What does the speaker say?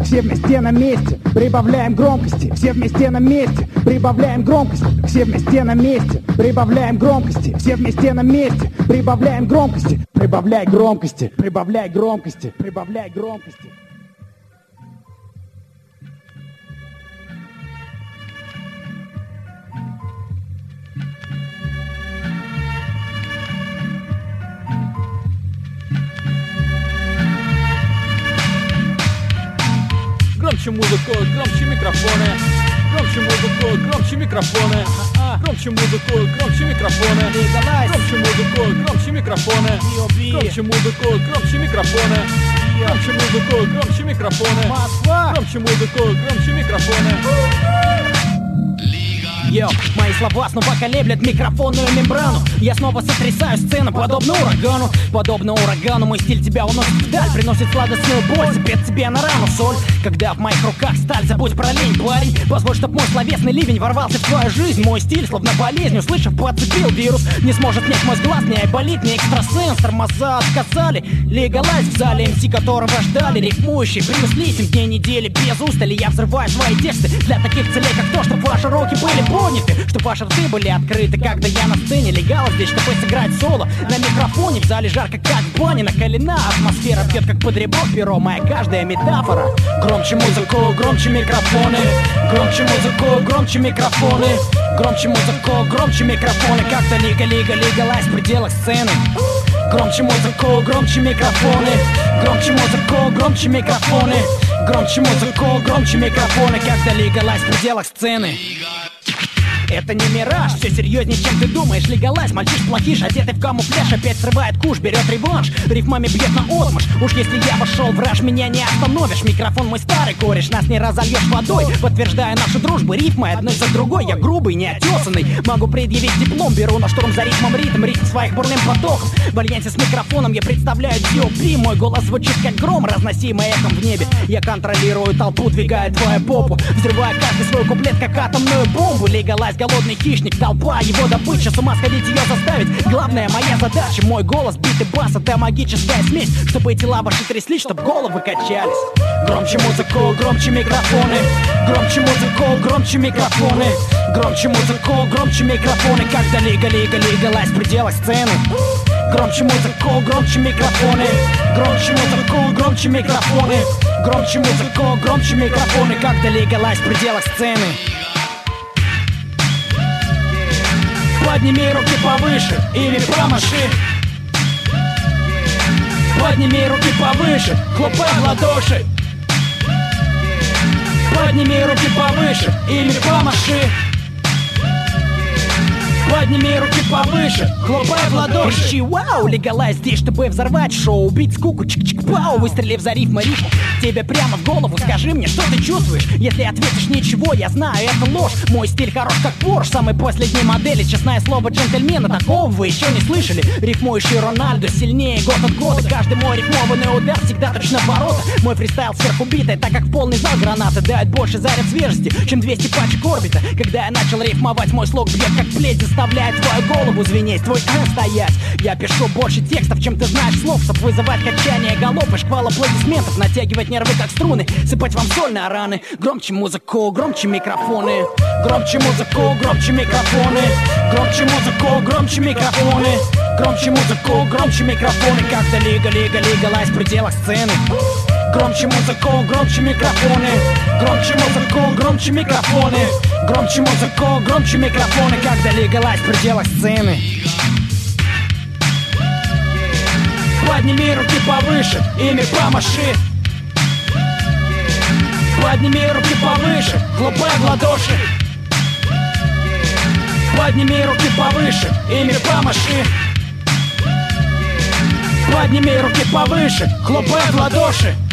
все вместе на месте, прибавляем громкости, все вместе на месте, прибавляем громкости, все вместе на месте, прибавляем громкости, все вместе на месте, прибавляем громкости, прибавляй громкости, прибавляй громкости, прибавляй громкости. Громче музыку, громче микрофоны. Громче музыку, громче микрофоны. Громче музыку, громче микрофоны. Громче музыку, громче микрофоны. Громче музыку, громче микрофоны. Громче музыку, громче микрофоны. Громче музыку, громче микрофоны. Йоу, мои слова снова колеблят микрофонную мембрану. Я снова сотрясаю сцену, подобно урагану. Подобно урагану мой стиль тебя уносит вдаль, приносит сладостную боль, сыпет тебе на рану соль. Когда в моих руках сталь, забудь про лень, парень. Позволь, чтоб мой словесный ливень ворвался в твою жизнь. Мой стиль, словно болезнь, услышав, подцепил вирус. Не сможет снять мой глаз, не айболит, не экстрасенс. Тормоза отказали, легалайз в зале МС, которого ждали. Рифмующий, Брюс Ли, 7 дней недели без устали. Я взрываю свои тексты для таких целей, как то, чтоб ваши руки были поняты, чтоб ваши рты были открыты, когда я на сцене. Легал здесь, чтобы сыграть соло на микрофоне. В зале жарко, как в бане, накалена атмосфера, бьет, как под ребро перо, моя каждая метафора. Громче музыку, громче микрофоны. Громче музыку, громче микрофоны. Громче музыку, громче микрофоны. Как-то легалайз в пределах сцены. Громче музыку, громче микрофоны. Громче музыку, громче микрофоны. Громче музыку, громче микрофоны. Как-то легалайз в пределах сцены. Это не мираж, все серьезнее, чем ты думаешь. Легалайз, мальчиш плохиш, одетый в камуфляж, опять срывает куш, берет реванш, рифмами бьет на отмашь. Уж если я вошел в раж, меня не остановишь. Микрофон мой старый кореш, нас не разольешь водой. Подтверждая нашу дружбу, рифмы одной за другой. Я грубый, неотесанный, могу предъявить диплом. Беру на штурм за ритмом ритм своих бурным потоком. В альянсе с микрофоном я представляю D.O.P. Мой голос звучит как гром, разносимый эхом в небе. Я контролирую толпу, двигая твою попу, взрывая каждый свой куплет, как атомную бомбу. Легалайз, голодный хищник, толпа, его добыча, с ума сходить ее заставить. Главная моя задача, мой голос, бит и бас, это магическая смесь, чтобы тела ваши тряслись, чтобы головы качались. Громче музыку, громче микрофоны. Громче музыку, громче микрофоны. Громче музыку, громче микрофоны. Когда легалайз в пределах сцены. Громче музыку, громче микрофоны. Громче музыку, громче микрофоны. Громче музыку, громче микрофоны. Когда легалайз в пределах сцены. Подними руки повыше или промаши. Подними руки повыше, хлопай в ладоши. Подними руки повыше или помаши. Подними руки повыше, хлопай в ладоши. Кричи вау, легалайз здесь, чтобы взорвать шоу. Убить скуку, чик-чик-пау, выстрелив за рифму. Тебе прямо в голову, скажи мне, что ты чувствуешь. Если ответишь ничего, я знаю, это ложь. Мой стиль хорош как Порш, самой последней модели. Честное слово джентльмена, такого вы еще не слышали. Рифмующий Рональдо сильнее год от года. Каждый мой рифмованный удар всегда точно в ворота. Мой фристайл сверхубитый, так как в полный зал гранаты дают больше заряд свежести, чем 200 пачек орбита. Когда я начал рифмовать, мой слог бьет как плеть, заставляет твою голову звенеть, твой стоять. Я пишу больше текстов, чем ты знаешь слов, чтоб вызывать качание голов и шквал аплодисментов, натягивать нервы как струны, сыпать вам соль на раны. Громче музыку, громче микрофоны. Громче музыку, громче микрофоны. Громче музыку, громче микрофоны. Громче музыку, громче микрофоны. Как-то легалайз в пределах сцены. Громче музыку, громче микрофоны. Громче музыку, громче микрофоны. Громче музыку, громче микрофоны. Когда легалайз в пределах сцены. Подними руки повыше, ими помаши. Подними руки повыше, хлопай в ладоши. Подними руки повыше, ими помаши. Подними руки повыше, хлопай в ладоши.